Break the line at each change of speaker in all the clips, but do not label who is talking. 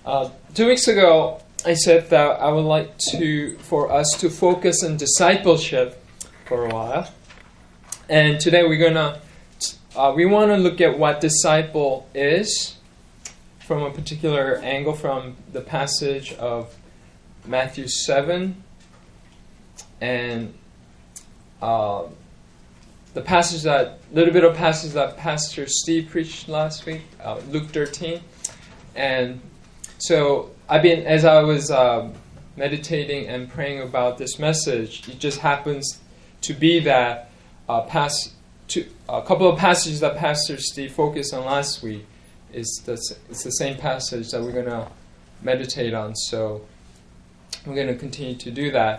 2 weeks ago, I said that I would like for us to focus on discipleship for a while. And today we want to look at what disciple is from a particular angle from the passage of Matthew 7 and the little bit of passage that Pastor Steve preached last week, Luke 13. And so as I was meditating and praying about this message, it just happens to be that a couple of passages that Pastor Steve focused on last week it's the same passage that we're going to meditate on. So we're going to continue to do that.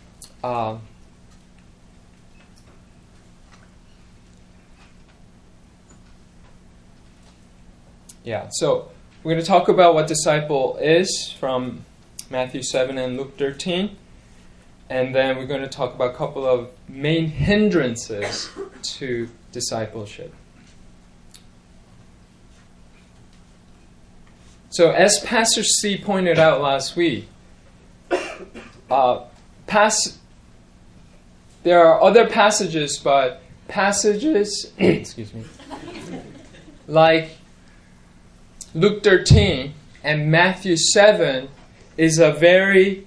So we're going to talk about what disciple is from Matthew 7 and Luke 13. And then we're going to talk about a couple of main hindrances to discipleship. So as Pastor C pointed out last week, there are other passages, but passages like Luke 13 and Matthew 7 is a very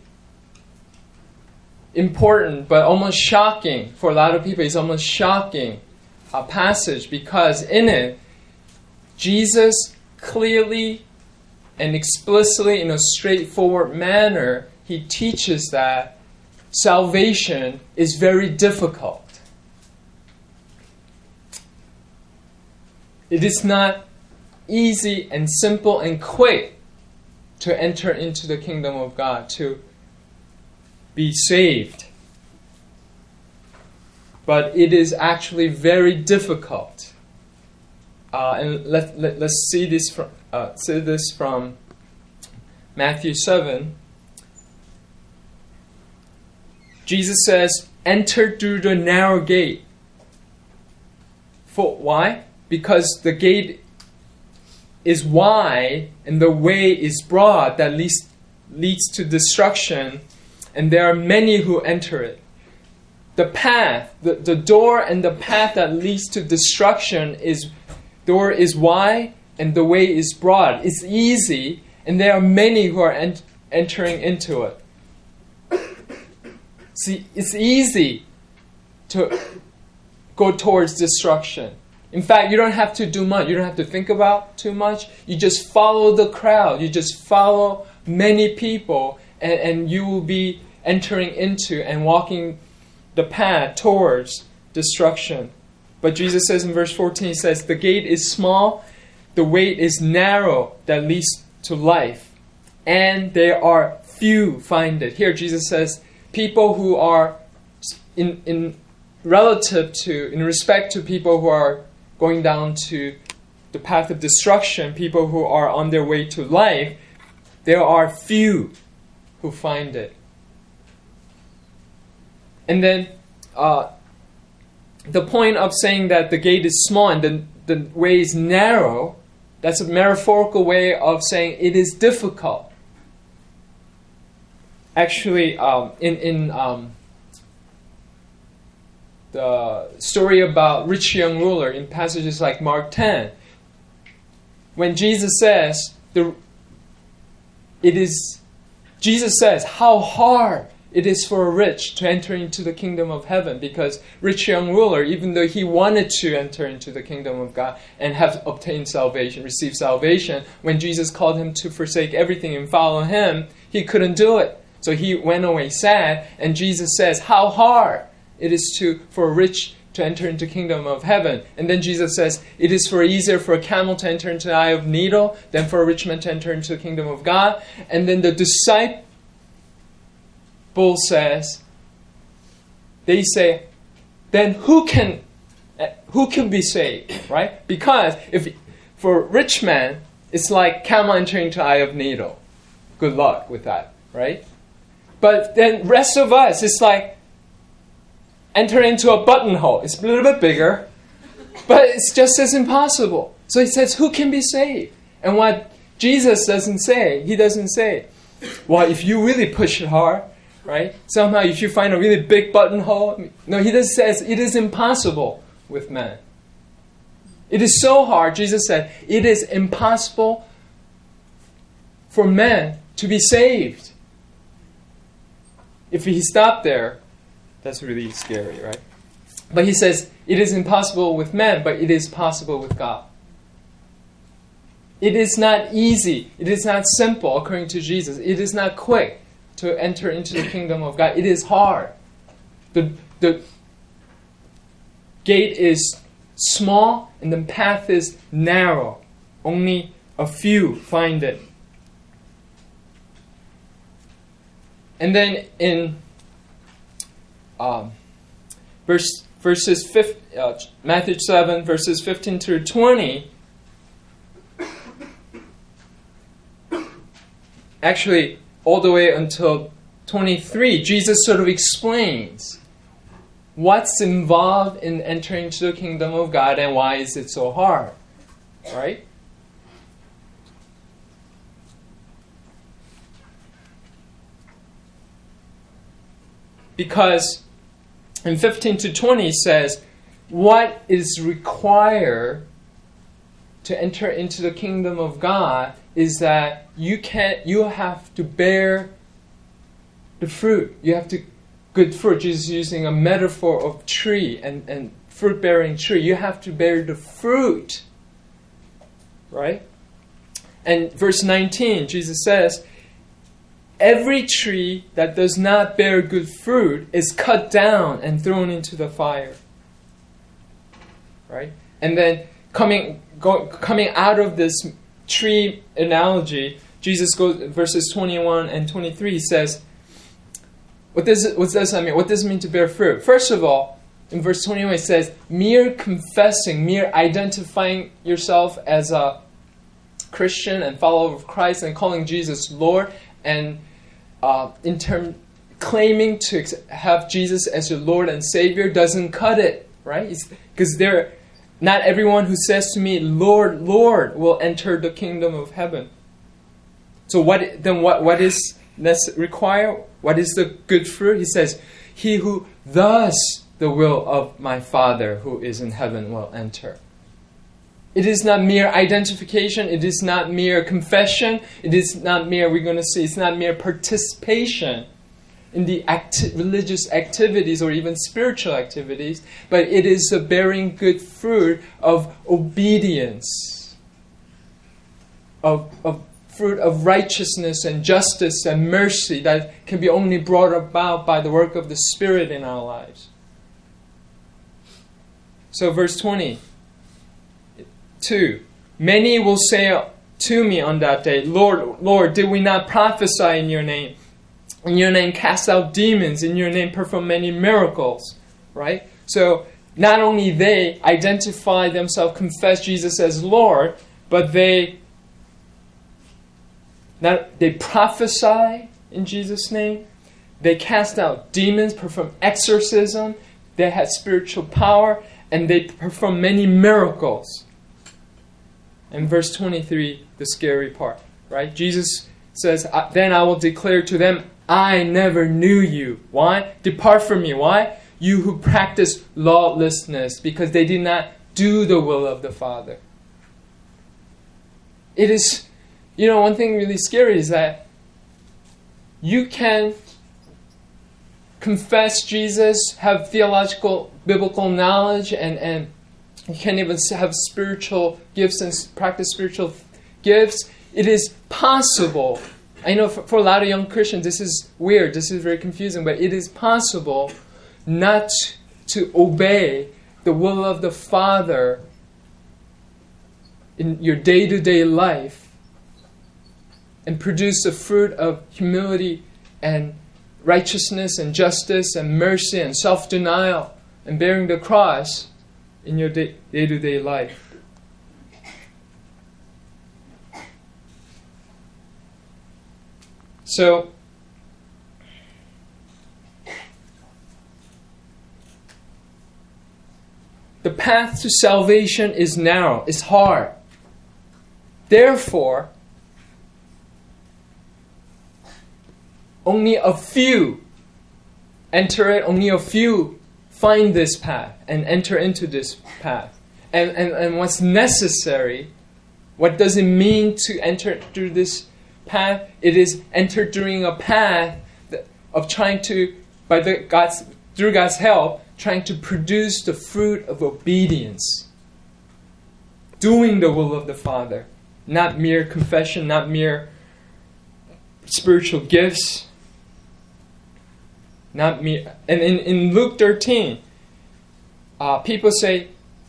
important but almost shocking, for a lot of people, it's almost shocking passage, because in it, Jesus clearly and explicitly, in a straightforward manner, he teaches that salvation is very difficult. It is not easy and simple and quick to enter into the kingdom of God, to be saved. But it is actually very difficult. And let's see this from Matthew 7. Jesus says, "Enter through the narrow gate." Why? Because the gate is wide and the way is broad that leads to destruction, and there are many who enter it. The path, the door and the path that leads to destruction door is wide and the way is broad. It's easy, and there are many who are entering into it. See, it's easy to go towards destruction. In fact, you don't have to do much. You don't have to think about too much. You just follow the crowd. You just follow many people, and you will be entering into and walking the path towards destruction. But Jesus says in verse 14, he says, "The gate is small, the way is narrow that leads to life, and there are few find it." Here Jesus says, people who are in respect to people who are going down to the path of destruction, people who are on their way to life, there are few who find it. And then the point of saying that the gate is small and the way is narrow, that's a metaphorical way of saying it is difficult. Actually, in the story about rich young ruler in passages like Mark 10, when Jesus says, how hard it is for a rich to enter into the kingdom of heaven, because rich young ruler, even though he wanted to enter into the kingdom of God and have obtained salvation, received salvation, when Jesus called him to forsake everything and follow him, he couldn't do it. So he went away sad, and Jesus says, how hard it is for a rich to enter into the kingdom of heaven. And then Jesus says, it is easier for a camel to enter into the eye of a needle than for a rich man to enter into the kingdom of God. And then the disciple says, they say, then who can be saved, right? Because for a rich man, it's like camel entering into the eye of needle. Good luck with that, right? But then rest of us, it's like enter into a buttonhole. It's a little bit bigger, but it's just as impossible. So he says, who can be saved? And what Jesus doesn't say, he doesn't say, well, if you really push it hard, right? Somehow if you find a really big buttonhole. No, he just says it is impossible with man. It is so hard, Jesus said, it is impossible for man to be saved. If he stopped there, that's really scary, right? But he says, it is impossible with man, but it is possible with God. It is not easy. It is not simple, according to Jesus. It is not quick to enter into the kingdom of God. It is hard. The gate is small and the path is narrow. Only a few find it. And then in Matthew 7, verses 15 through 20, actually all the way until 23, Jesus sort of explains what's involved in entering into the kingdom of God and why is it so hard, right? Because in 15 to 20 says, what is required to enter into the kingdom of God is that you have to bear the fruit. You have to, good fruit. Jesus is using a metaphor of tree and fruit-bearing tree. You have to bear the fruit, right? And verse 19, Jesus says, every tree that does not bear good fruit is cut down and thrown into the fire. Right? And then coming out of this tree analogy, Jesus goes, verses 21 and 23 says, what does that mean? What does it mean to bear fruit? First of all, in verse 21 it says, mere confessing, mere identifying yourself as a Christian and follower of Christ and calling Jesus Lord, and in turn claiming to have Jesus as your Lord and Savior doesn't cut it, right? Because not everyone who says to me, Lord, Lord, will enter the kingdom of heaven. So what is required? What is the good fruit? He says, he who does the will of my Father who is in heaven will enter. It is not mere identification. It is not mere confession. It is not mere, we're going to see, it's not mere participation in the religious activities or even spiritual activities, but it is the bearing good fruit of obedience, of fruit of righteousness and justice and mercy that can be only brought about by the work of the Spirit in our lives. So verse 20. 2. Many will say to me on that day, Lord, Lord, did we not prophesy in your name? In your name cast out demons, in your name perform many miracles, right? So not only they identify themselves, confess Jesus as Lord, but they prophesy in Jesus' name, they cast out demons, perform exorcism, they have spiritual power, and they perform many miracles. And verse 23, the scary part, right? Jesus says, then I will declare to them, I never knew you. Why? Depart from me. Why? You who practice lawlessness, because they did not do the will of the Father. It is, one thing really scary is that you can confess Jesus, have theological, biblical knowledge, and you can even have spiritual gifts and practice spiritual gifts. It is possible. I know for a lot of young Christians, this is weird. This is very confusing. But it is possible not to obey the will of the Father in your day-to-day life and produce the fruit of humility and righteousness and justice and mercy and self-denial and bearing the cross in your day-to-day life. So, the path to salvation is narrow, it's hard. Therefore, only a few enter it, only a few find this path and enter into this path. And what's necessary, what does it mean to enter through this path? It is enter during a path of trying to, through God's help, trying to produce the fruit of obedience. Doing the will of the Father. Not mere confession, not mere spiritual gifts. Not mere. And in Luke 13, people say,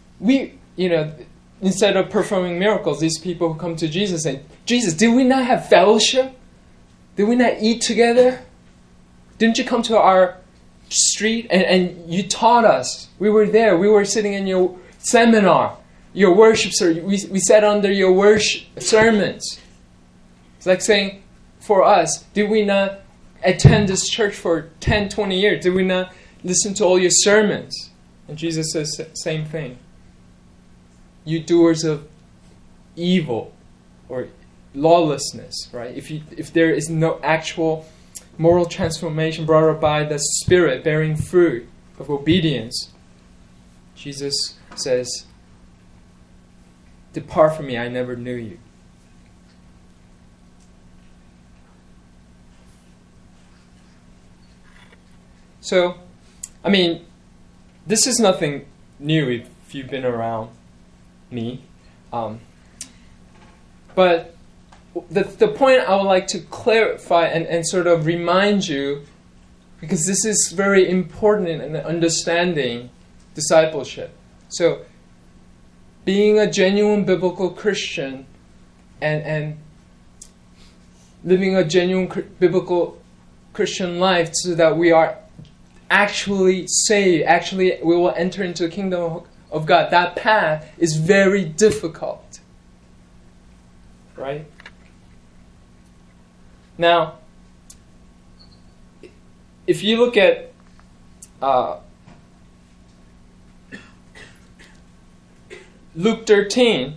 instead of performing miracles, these people who come to Jesus say, Jesus, did we not have fellowship? Did we not eat together? Didn't you come to our street and you taught us? We were there. We were sitting in your seminar, your worship service. We sat under your worship sermons. It's like saying, for us, did we not attend this church for 10, 20 years? Did we not listen to all your sermons? And Jesus says the same thing. You doers of evil or lawlessness, right? If there is no actual moral transformation brought about by the Spirit bearing fruit of obedience, Jesus says, depart from me, I never knew you. So, this is nothing new if you've been around me. But the point I would like to clarify and sort of remind you, because this is very important in understanding discipleship. So, being a genuine biblical Christian and living a genuine biblical Christian life so that we are actually saved, actually we will enter into the kingdom of God. That path is very difficult. Right? Now, if you look at Luke 13,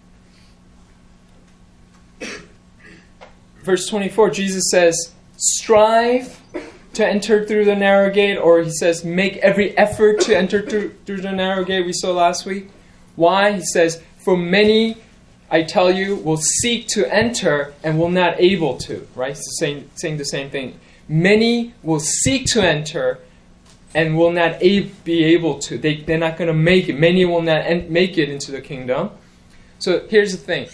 verse 24, Jesus says, strive to enter through the narrow gate, or he says, make every effort to enter through the narrow gate we saw last week. Why? He says, for many, I tell you, will seek to enter and will not able to. Right? It's saying the same thing. Many will seek to enter and will not be able to. They're not going to make it. Many will not make it into the kingdom. So here's the thing.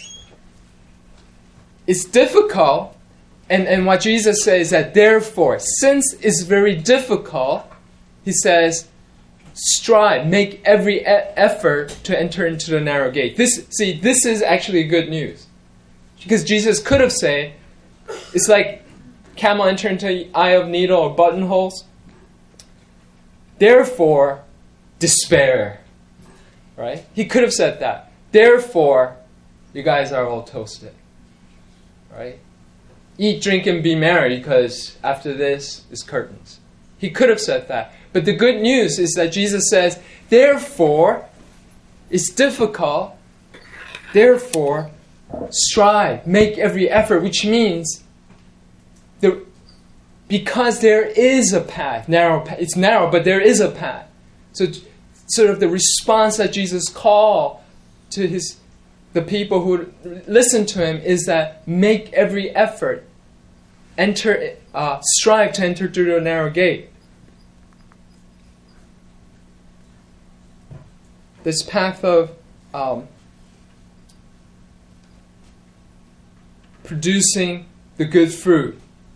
It's difficult. And what Jesus says is that therefore, since it's very difficult, he says, strive, make every effort to enter into the narrow gate. This is actually good news. Because Jesus could have said, it's like camel enter into the eye of needle or buttonholes. Therefore, despair. Right? He could have said that. Therefore, you guys are all toasted. Right? Eat, drink, and be merry, because after this is curtains. He could have said that. But the good news is that Jesus says, therefore, it's difficult. Therefore, strive, make every effort, which means because there is a path, it's narrow, but there is a path. So sort of the response that Jesus called to the people who listen to him is that make every effort, strive to enter through the narrow gate. This path of producing the good fruit.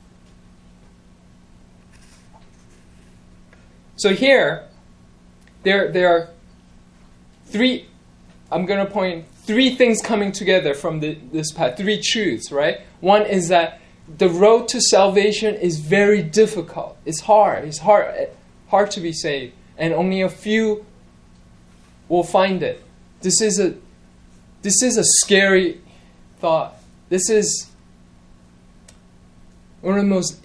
So here, there are three. I'm going to point three things coming together from this path. Three truths, right? One is that the road to salvation is very difficult. It's hard. It's hard to be saved, and only a few will find it. This is a scary thought. This is one of the most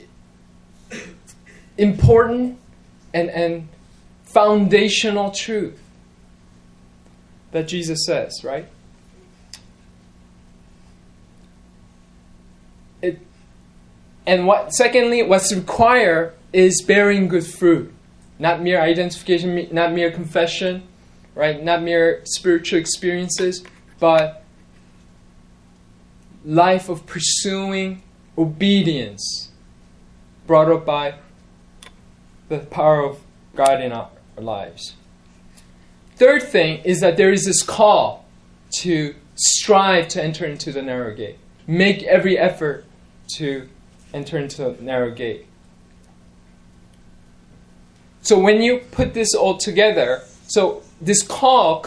important and foundational truth that Jesus says, right? And secondly, what's required is bearing good fruit. Not mere identification, not mere confession, right? Not mere spiritual experiences, but life of pursuing obedience brought up by the power of God in our lives. Third thing is that there is this call to strive to enter into the narrow gate. Make every effort to enter into the narrow gate. So when you put this all together, so this call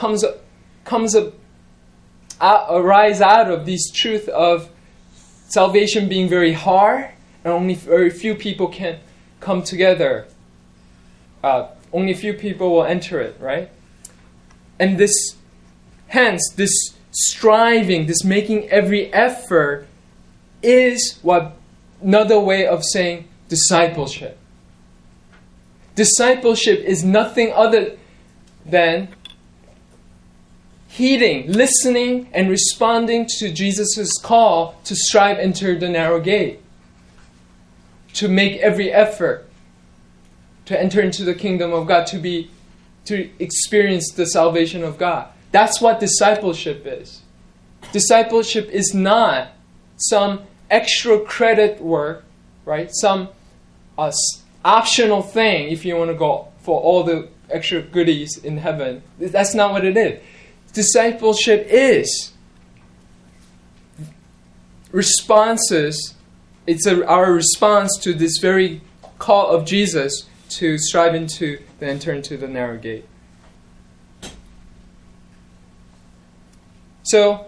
arise out of this truth of salvation being very hard, and only very few people can come together. Only few people will enter it, right? And hence, this striving, this making every effort is another way of saying discipleship. Discipleship is nothing other than heeding, listening, and responding to Jesus' call to strive enter the narrow gate. To make every effort to enter into the kingdom of God, to experience the salvation of God. That's what discipleship is. Discipleship is not some extra credit work, right? Some optional thing if you want to go for all the extra goodies in heaven. That's not what it is. Discipleship is responses. It's our response to this very call of Jesus to strive into and enter into the narrow gate. So,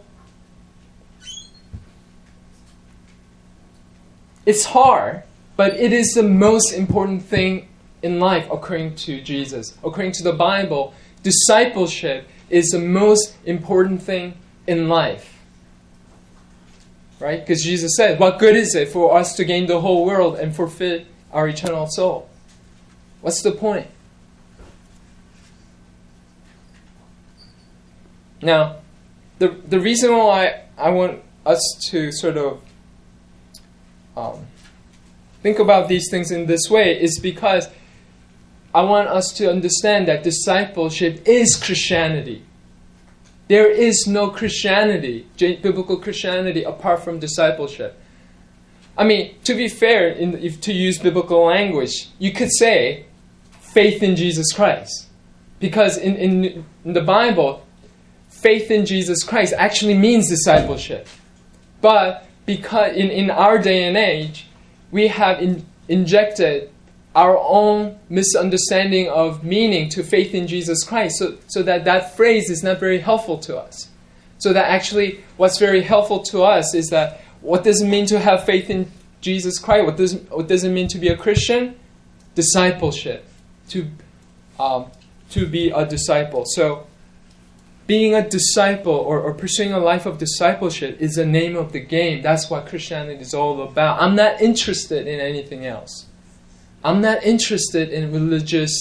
it's hard, but it is the most important thing in life according to Jesus. According to the Bible, discipleship is the most important thing in life. Right? Because Jesus said, what good is it for us to gain the whole world and forfeit our eternal soul? What's the point? Now, the reason why I want us to sort of think about these things in this way is because I want us to understand that discipleship is Christianity. There is no Christianity, biblical Christianity, apart from discipleship. I mean, to be fair, to use biblical language, you could say faith in Jesus Christ. Because in the Bible, faith in Jesus Christ actually means discipleship. But because in our day and age, we have injected our own misunderstanding of meaning to faith in Jesus Christ, so that phrase is not very helpful to us. So that actually what's very helpful to us is that what does it mean to have faith in Jesus Christ? What does it mean to be a Christian? Discipleship. To be a disciple. So being a disciple or pursuing a life of discipleship is the name of the game. That's what Christianity is all about. I'm not interested in anything else. I'm not interested in religious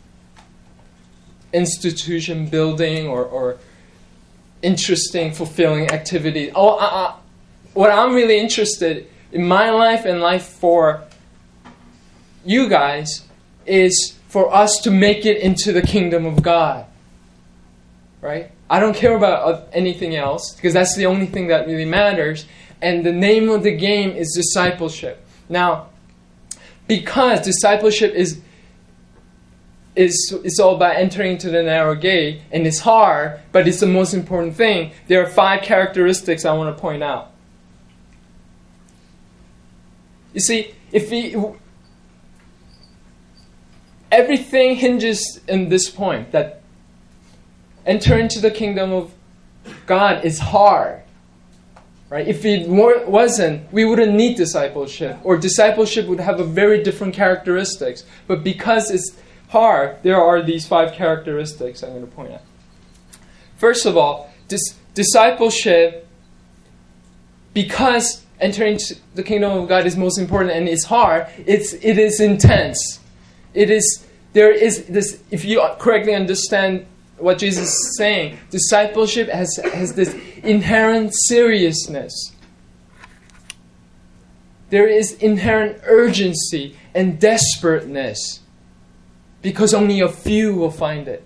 institution building or interesting, fulfilling activity. What I'm really interested in my life and life for you guys is for us to make it into the kingdom of God. Right? I don't care about anything else because that's the only thing that really matters. And the name of the game is discipleship. Now, because discipleship is all about entering into the narrow gate, and it's hard, but it's the most important thing. There are 5 characteristics I want to point out. You see, everything hinges in this point, that enter into the kingdom of God is hard. Right? If it wasn't, we wouldn't need discipleship, or discipleship would have a very different characteristics. But because it's hard, there are these 5 characteristics I'm going to point out. First of all, discipleship, because entering into the kingdom of God is most important and it's hard, it is intense. There is this, if you correctly understand what Jesus is saying, discipleship has this inherent seriousness. there is inherent urgency and desperateness because only a few will find it.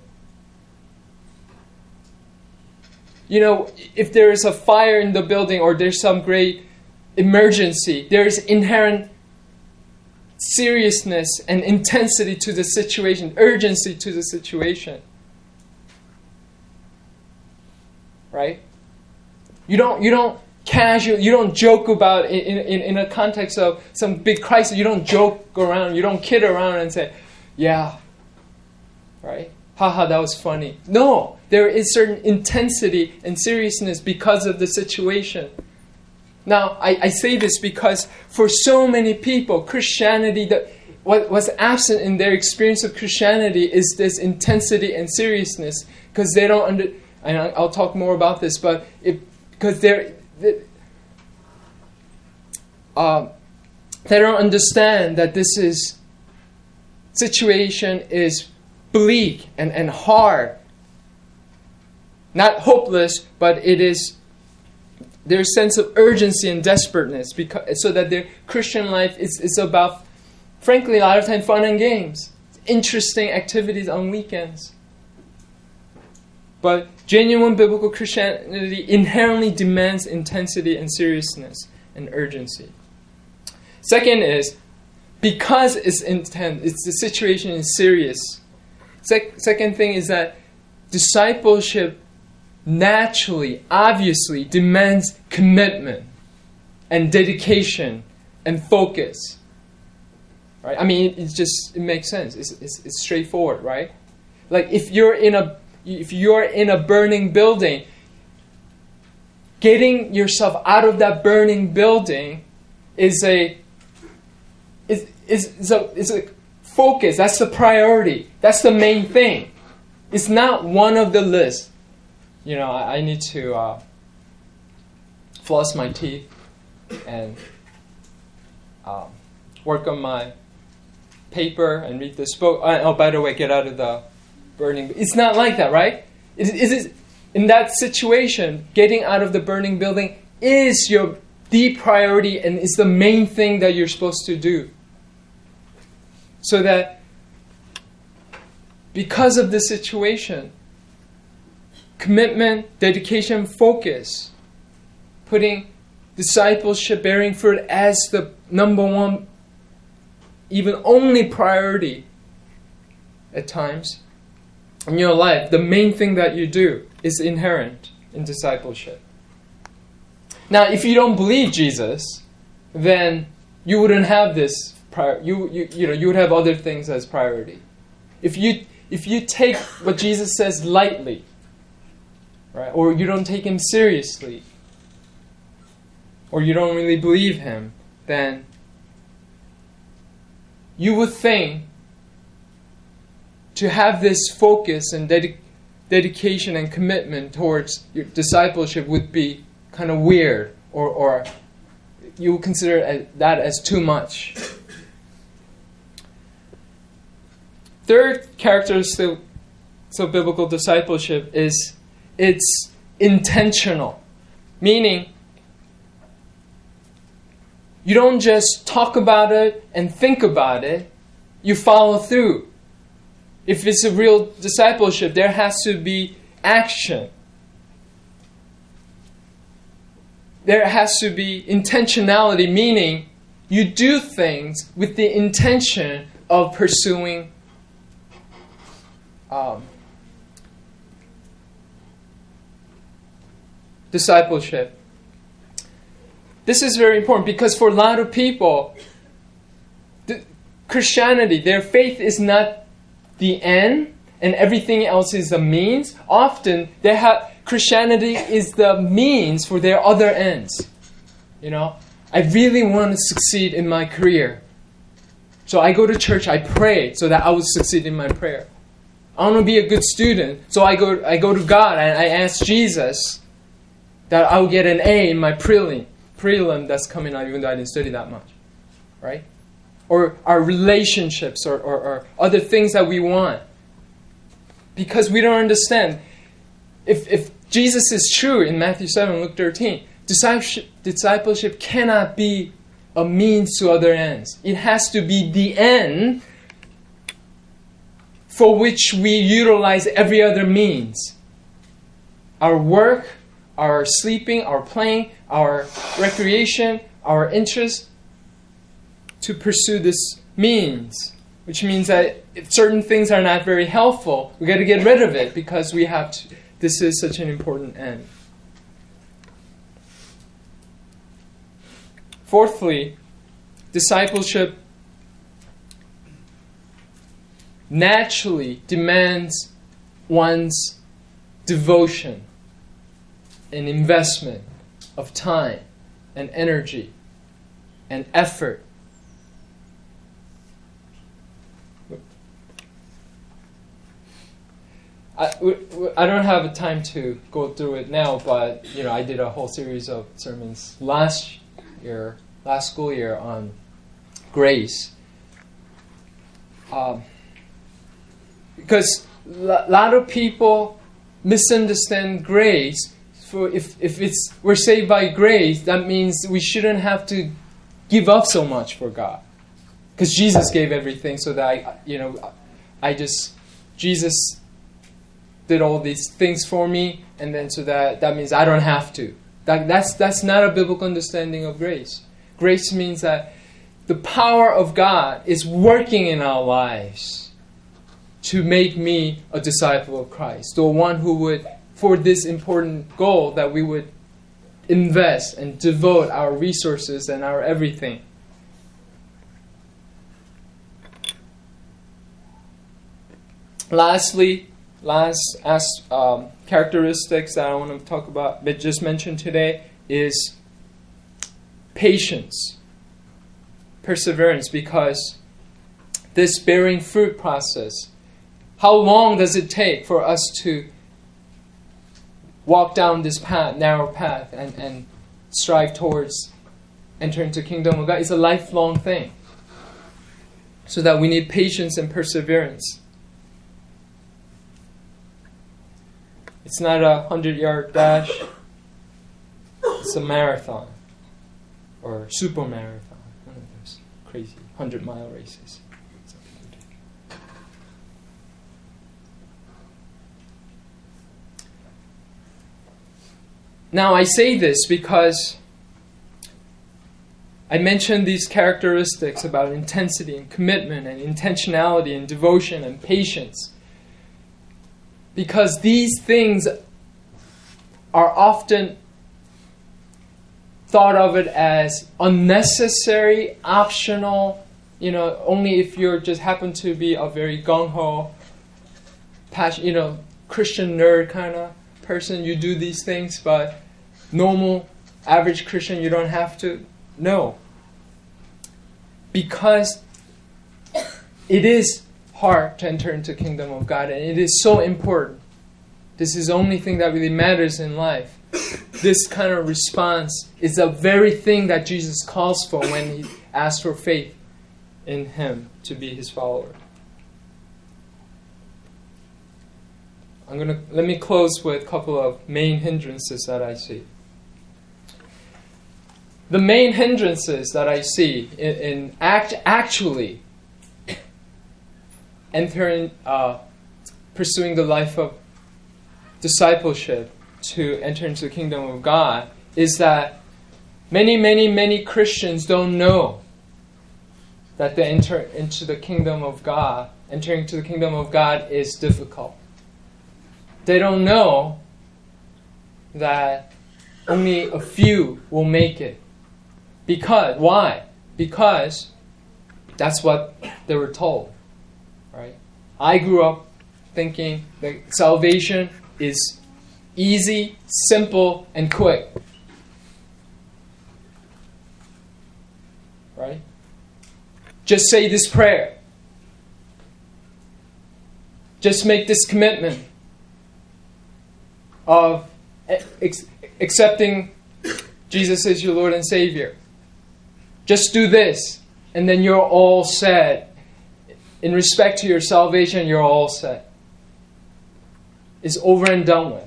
You know, if there is a fire in the building or there's some great emergency, there is inherent seriousness and intensity to the situation, urgency to the situation. Right? You don't casual, you don't joke about in a context of some big crisis, you don't joke around, you don't kid around and say, yeah, right? Haha, that was funny. No, there is certain intensity and seriousness because of the situation. Now, I say this because for so many people, Christianity, what was absent in their experience of Christianity is this intensity and seriousness, because they don't and I'll talk more about this, but because they don't understand that this situation is bleak and hard. Not hopeless, but it is their sense of urgency and desperateness, so that their Christian life is about, frankly, a lot of time fun and games, interesting activities on weekends. But genuine biblical Christianity inherently demands intensity and seriousness and urgency. Second is, because it's intense, the situation is serious. Second thing is that discipleship naturally, obviously demands commitment and dedication and focus. Right? I mean, it makes sense. It's straightforward, right? Like if you're in a burning building, getting yourself out of that burning building is a focus. That's the priority. That's the main thing. It's not one of the list. You know, I need to floss my teeth and work on my paper and read this book. Oh, by the way, get out of the burning. It's not like that, right? In that situation, getting out of the burning building is the priority and is the main thing that you're supposed to do. So that because of the situation, commitment, dedication, focus, putting discipleship, bearing fruit as the number one, even only priority at times in your life, the main thing that you do is inherent in discipleship. Now, if you don't believe Jesus, then you wouldn't have this you would have other things as priority. If you take what Jesus says lightly, right, or you don't take him seriously, or you don't really believe him, then you would think to have this focus and dedication and commitment towards your discipleship would be kind of weird, or you would consider that as too much. Third characteristic of biblical discipleship is it's intentional. Meaning, you don't just talk about it and think about it, you follow through. If it's a real discipleship, there has to be action. There has to be intentionality, meaning you do things with the intention of pursuing discipleship. This is very important because for a lot of people, Christianity, their faith is not the end and everything else is the means. Often, Christianity is the means for their other ends. You know, I really want to succeed in my career. So I go to church, I pray so that I will succeed in my prayer. I want to be a good student, so I go to God and I ask Jesus that I will get an A in my prelim that's coming out, even though I didn't study that much. Right? Or our relationships or other things that we want. Because we don't understand. If Jesus is true in Matthew 7, Luke 13, discipleship cannot be a means to other ends. It has to be the end for which we utilize every other means. Our work, our sleeping, our playing, our recreation, our interest, to pursue this means. Which means that if certain things are not very helpful, we got to get rid of it because we have to. This is such an important end. Fourthly, discipleship naturally demands one's devotion and investment of time and energy and effort. I don't have time to go through it now, but I did a whole series of sermons last school year on grace. Because a lot of people misunderstand grace. For if we're saved by grace, that means we shouldn't have to give up so much for God, because Jesus gave everything, so that Jesus did all these things for me, and then so that means I don't have to. That's not a biblical understanding of grace. Grace means that the power of God is working in our lives to make me a disciple of Christ, the one who would, for this important goal, that we would invest and devote our resources and our everything. Lastly, characteristics that I want to talk about, but just mentioned today, is patience, perseverance, because this bearing fruit process, how long does it take for us to walk down this path, narrow path, and strive towards entering into the kingdom of God? It's a lifelong thing. So that we need patience and perseverance. It's not a 100-yard dash. It's a marathon. Or super marathon. One of those crazy 100-mile races. Now I say this because I mentioned these characteristics about intensity and commitment and intentionality and devotion and patience, because these things are often thought of it as unnecessary, optional, only if you're just happen to be a very gung-ho, Christian nerd kind of person, you do these things, but normal, average Christian, you don't have to. No. Because it is hard to enter into the kingdom of God, and it is so important. This is the only thing that really matters in life. This kind of response is the very thing that Jesus calls for when he asks for faith in him to be his follower. Let me close with a couple of main hindrances that I see. The main hindrances that I see in actually entering, pursuing the life of discipleship to enter into the kingdom of God is that many Christians don't know that they enter into the kingdom of God. Entering into the kingdom of God is difficult. They don't know that only a few will make it. Why? Because that's what they were told. Right? I grew up thinking that salvation is easy, simple, and quick. Right? Just say this prayer. Just make this commitment of accepting Jesus as your Lord and Savior. Just do this, and then you're all set. In respect to your salvation, you're all set. It's over and done with.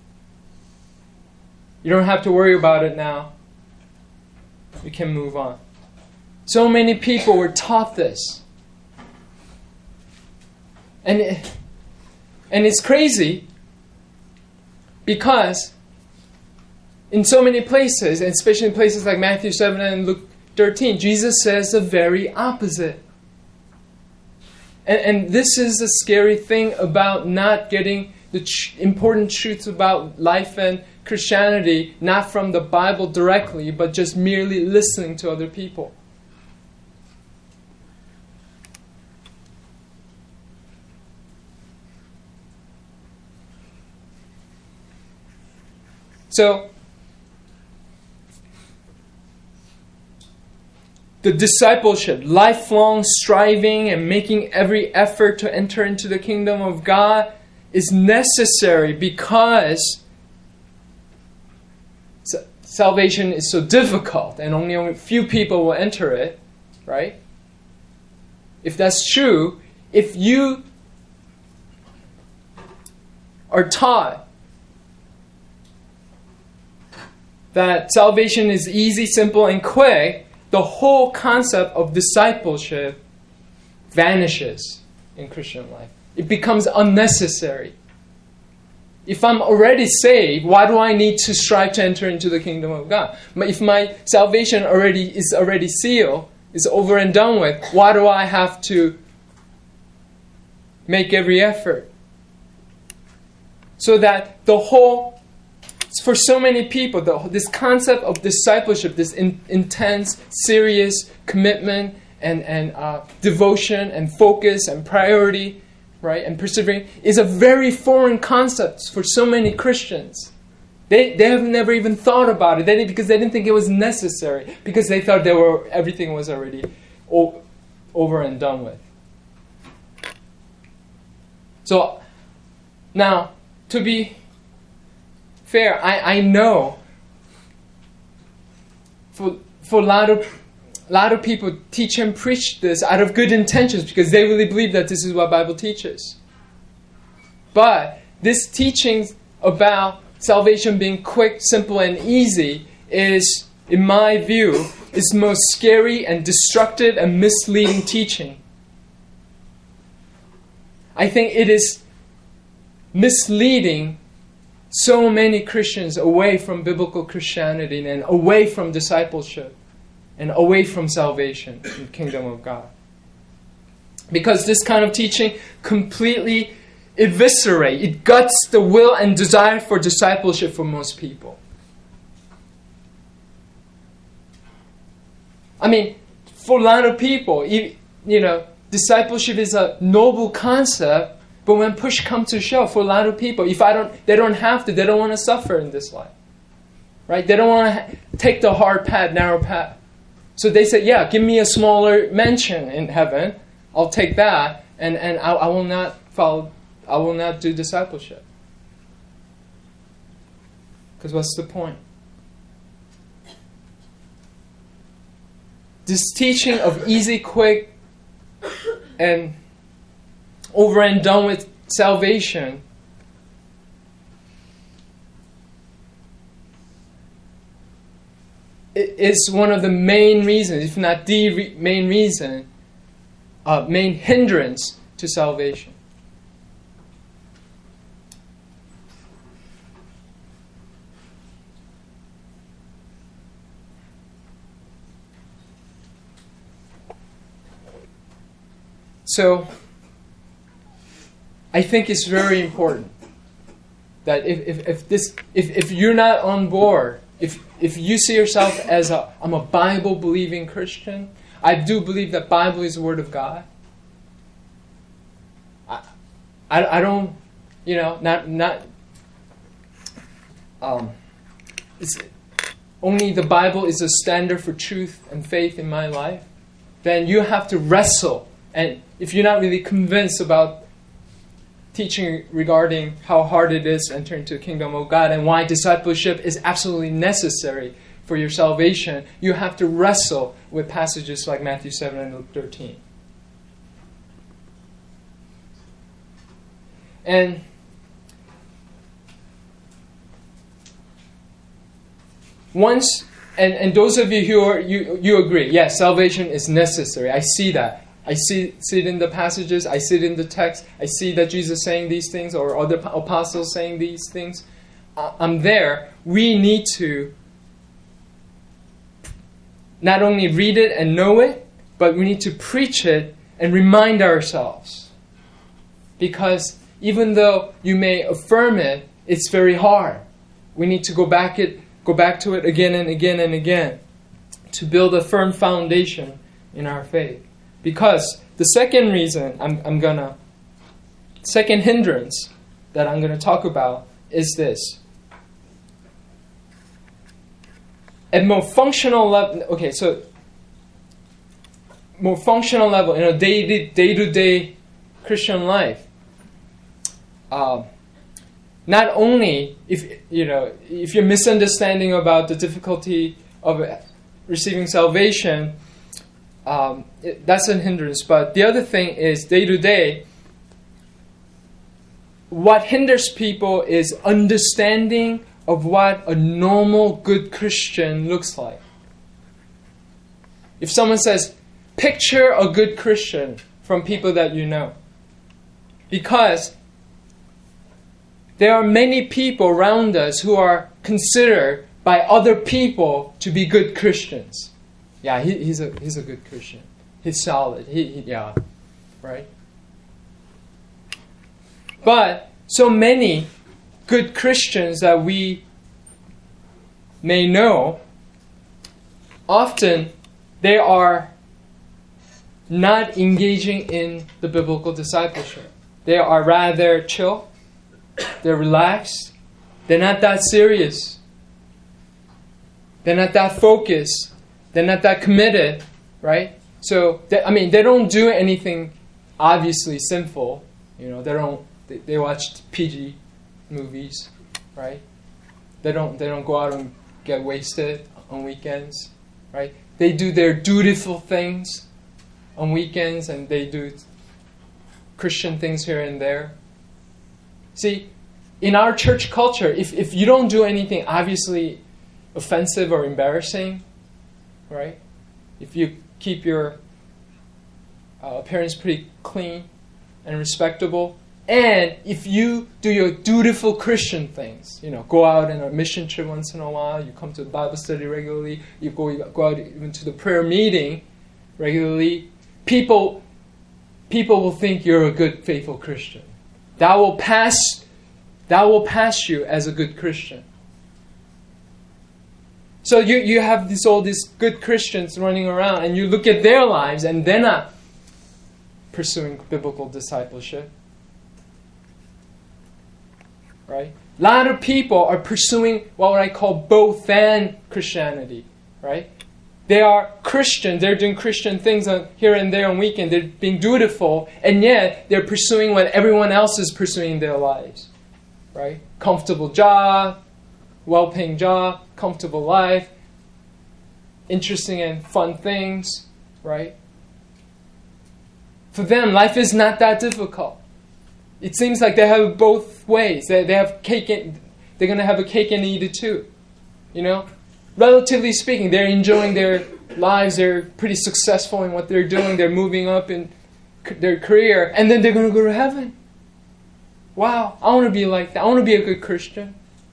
You don't have to worry about it now. We can move on. So many people were taught this. And it's crazy because in so many places, and especially in places like Matthew 7 and Luke 13, Jesus says the very opposite. And this is a scary thing about not getting the important truths about life and Christianity, not from the Bible directly, but just merely listening to other people. So, the discipleship, lifelong striving and making every effort to enter into the kingdom of God is necessary because salvation is so difficult and only a few people will enter it, right? If that's true, if you are taught that salvation is easy, simple, and quick, the whole concept of discipleship vanishes in Christian life. It becomes unnecessary. If I'm already saved, why do I need to strive to enter into the kingdom of God? If my salvation is already sealed, is over and done with, why do I have to make every effort? So that the whole, for so many people, this concept of discipleship, this intense, serious commitment and devotion and focus and priority, right, and persevering, is a very foreign concept for so many Christians. They have never even thought about it because they didn't think it was necessary, because they thought everything was already over and done with. So now, to be fair, I know for a lot of people teach and preach this out of good intentions because they really believe that this is what Bible teaches. But this teaching about salvation being quick, simple, and easy is, in my view, is most scary and destructive and misleading teaching. I think it is misleading so many Christians away from biblical Christianity and away from discipleship and away from salvation in the kingdom of God. Because this kind of teaching completely it guts the will and desire for discipleship for most people. I mean, for a lot of people, discipleship is a noble concept. But when push comes to shove, for a lot of people, they don't want to suffer in this life. Right? They don't want to take the hard path, narrow path. So they say, yeah, give me a smaller mansion in heaven. I'll take that, and I will not follow, I will not do discipleship. Because what's the point? This teaching of easy, quick, and over and done with salvation is one of the main reasons, if not the main reason, main hindrance to salvation. So, I think it's very important that if you're not on board, if you see yourself as I'm a Bible believing Christian, I do believe that Bible is the Word of God. I don't, it's only the Bible is a standard for truth and faith in my life. Then you have to wrestle, and if you're not really convinced about teaching regarding how hard it is to enter into the kingdom of God and why discipleship is absolutely necessary for your salvation, you have to wrestle with passages like Matthew 7 and Luke 13. And and those of you who are, you agree, yes, salvation is necessary. I see that. I see it in the passages. I see it in the text. I see that Jesus saying these things or other apostles saying these things. I'm there. We need to not only read it and know it, but we need to preach it and remind ourselves. Because even though you may affirm it, it's very hard. We need to go back to it again and again and again to build a firm foundation in our faith. Because the second reason second hindrance that I'm going to talk about is this. At more functional level, more functional level in a day-to-day Christian life, not only if you're misunderstanding about the difficulty of receiving salvation, that's a hindrance. But the other thing is day to day, what hinders people is understanding of what a normal good Christian looks like. If someone says, picture a good Christian from people that you know. Because there are many people around us who are considered by other people to be good Christians. Yeah, he's a good Christian. He's solid. Yeah, right? But so many good Christians that we may know, often they are not engaging in the biblical discipleship. They are rather chill. They're relaxed. They're not that serious. They're not that focused. They're not that committed, right? So, they don't do anything obviously sinful. They watch PG movies, right? They don't go out and get wasted on weekends, right? They do their dutiful things on weekends, and they do Christian things here and there. See, in our church culture, if you don't do anything obviously offensive or embarrassing, right? If you keep your appearance pretty clean and respectable, and if you do your dutiful Christian things, go out on a mission trip once in a while, you come to the Bible study regularly, you go out even to the prayer meeting regularly, people will think you're a good, faithful Christian. That will pass you as a good Christian. So you have all these good Christians running around, and you look at their lives, and they're not pursuing biblical discipleship. Right? A lot of people are pursuing what I call both-and Christianity. Right? They are Christian. They're doing Christian things here and there on weekend. They're being dutiful, and yet they're pursuing what everyone else is pursuing in their lives. Right? Comfortable job, well-paying job, comfortable life, interesting and fun things, right? For them, life is not that difficult. It seems like they have both ways. They have cake and they're going to have a cake and eat it too. Relatively speaking, they're enjoying their lives. They're pretty successful in what they're doing. They're moving up in their career, and then they're going to go to heaven. Wow, I want to be like that. I want to be a good Christian.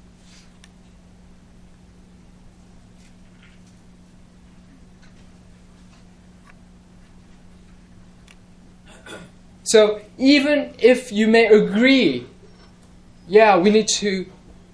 So even if you may agree, we need to,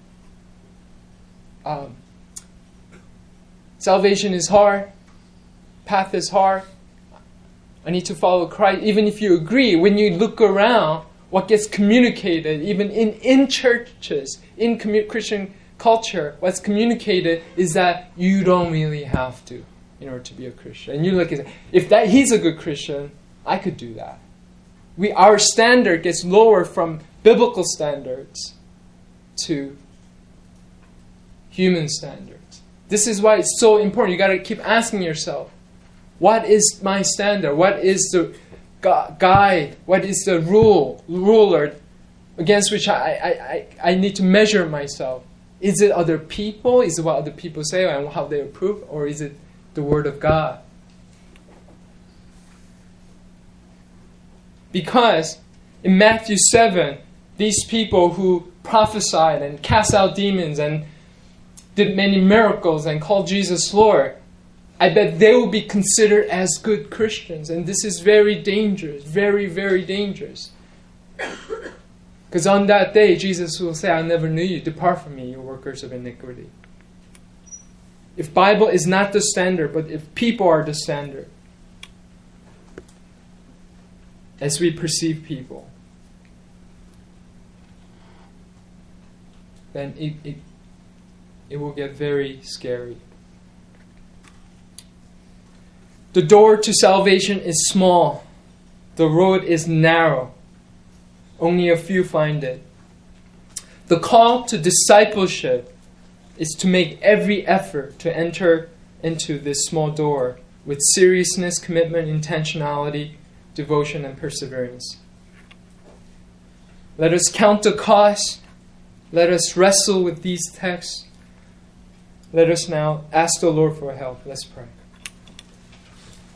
salvation is hard, path is hard, I need to follow Christ. Even if you agree, when you look around, what gets communicated, even in churches, in Christian culture, what's communicated is that you don't really have to in order to be a Christian. And you look at if he's a good Christian, I could do that. Our standard gets lower from biblical standards to human standards. This is why it's so important. You got to keep asking yourself, what is my standard? What is the guide? What is the ruler against which I need to measure myself? Is it other people? Is it what other people say and how they approve? Or is it the Word of God? Because in Matthew 7, these people who prophesied and cast out demons and did many miracles and called Jesus Lord, I bet they will be considered as good Christians. And this is very dangerous, very, very dangerous. Because on that day, Jesus will say, I never knew you. Depart from me, you workers of iniquity. If Bible is not the standard, but if people are the standard, as we perceive people, then it will get very scary. The door to salvation is small. The road is narrow. Only a few find it. The call to discipleship is to make every effort to enter into this small door with seriousness, commitment, intentionality, devotion, and perseverance. Let us count the cost. Let us wrestle with these texts. Let us now ask the Lord for help. Let's pray.